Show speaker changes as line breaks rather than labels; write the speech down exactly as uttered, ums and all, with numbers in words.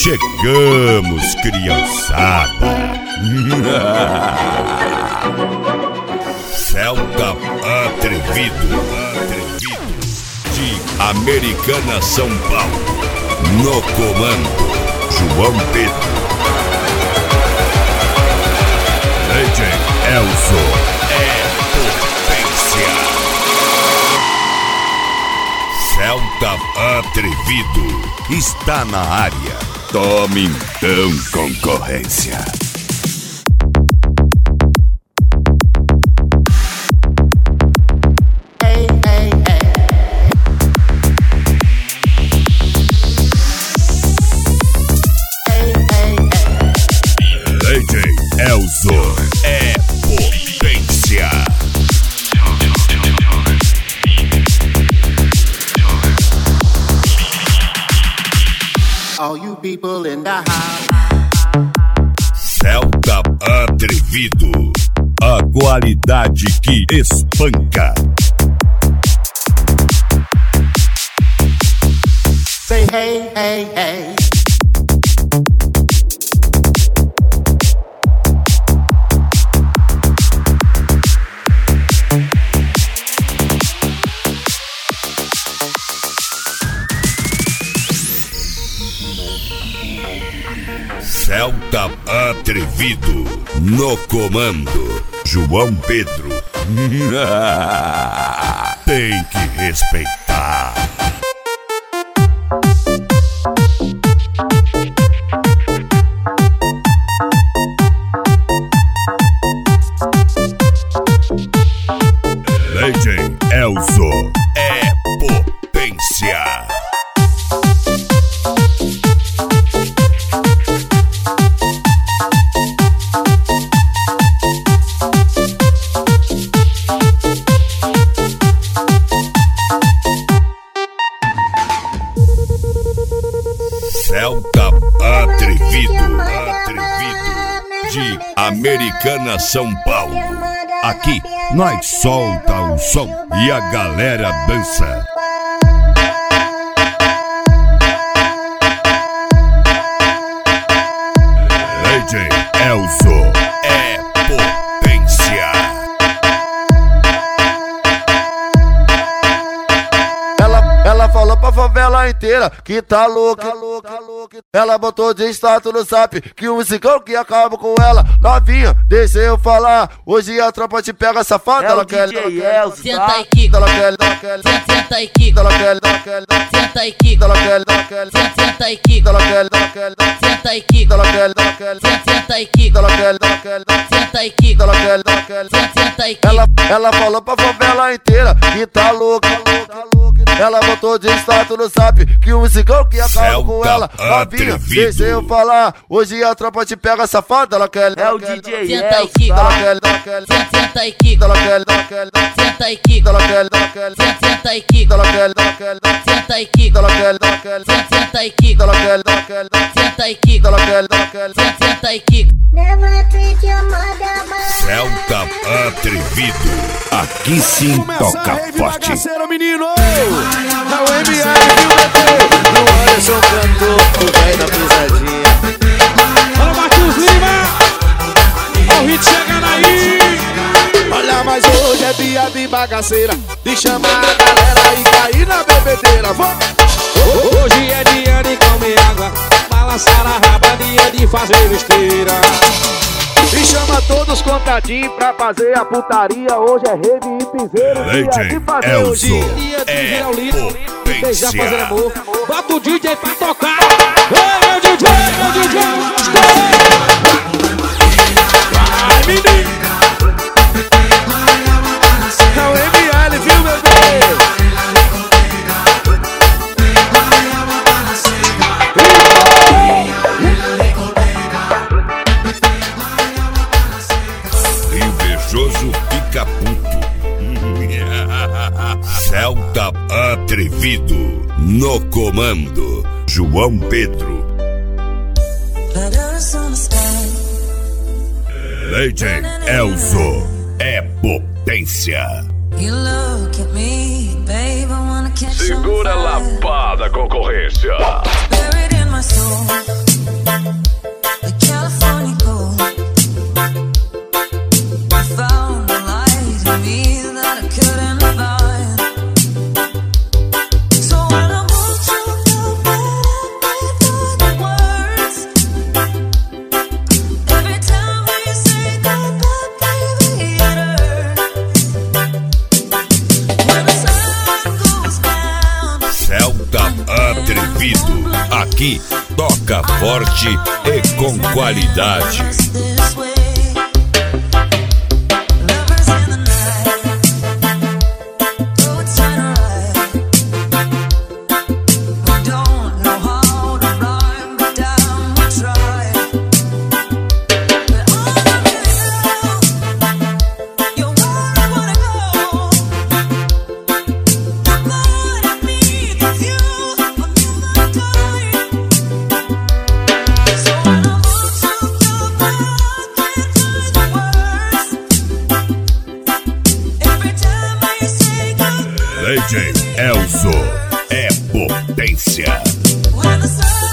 Chegamos, criançada. Celta atrevido, atrevido, de Americana, São Paulo. No comando, João Pedro. D J Elzo é potência. Celta atrevido está na área. Tome então, concorrência. D J Elzo é potência.
All you people in the house.
Celta atrevido, a qualidade que espanca.
Say hey, hey, hey.
Celta atrevido, no comando, João Pedro. Tem que respeitar. D J Elzo é potência. Celta atrevido, atrevido, de Americana, São Paulo. Aqui nós solta o som e a galera dança. D J Elzo é potência.
Ela falou pra favela inteira que tá louca, tá louca, tá louca. Ela botou de status no zap que o musicão que acaba com ela. Novinha, deixa eu falar. Hoje a tropa te pega safada. Ela quer, ela quer,
senta e quica.
ela quer, ela quer,
Senta e quica.
ela quer, ela quer,
Senta e quica.
ela quer, ela quer,
Senta e quica.
ela quer, ela quer,
Senta e quica.
ela quer, ela quer,
Senta e quica.
ela quer, ela quer,
Senta e quica.
ela quer, ela quer,
Senta e quica.
ela, ela falou pra favela inteira que tá louca, louca, louca. Ela botou de status no zap que o musicão que acaba
Celta
com ela. Novinha, deixa eu falar. Hoje a tropa te pega safada. Ela quer,
É o
ela quer,
D J
Senta e
Elzo,
quica.
ela
tá?
quer, ela quer,
Senta e quica.
ela quer, ela quer,
Senta e quica.
ela quer, ela quer,
Senta e quica.
ela quer, ela quer,
Senta e quica.
ela quer, ela quer,
Senta e quica.
ela quer, ela quer,
Senta e quica.
ela quer, ela quer.
Senta e quica.
Never treat your mother bad.
Celta atrevido, aqui sim toca forte.
Menino! É o M R, viu, bebê? No Anderson cantor, o velho da pisadinha.
Olha o Marcos Lima! Olha o hit chegando aí!
Olha, mas hoje é dia de bagaceira, de chamar a galera e cair na bebedeira. Vamos!
Hoje é dia de comer água, balançar a raba, dia de fazer besteira.
E chama todos os contatinhos pra fazer a putaria. Hoje é rave e piseiro, dia de fazer o
Elzo
dia.
Dia de
é
virar o litro, beijar, fazer
potência.
amor. Bota o D J pra tocar! Ei, meu D J, meu D J! Vai, menino!
É o M L, viu, bebê?
Invejoso fica puto. Celta atrevido, no comando, João Pedro. D J Elzo é potência.
Segura a lapada, concorrência.
aqui toca forte e com qualidade. D J Elzo é potência.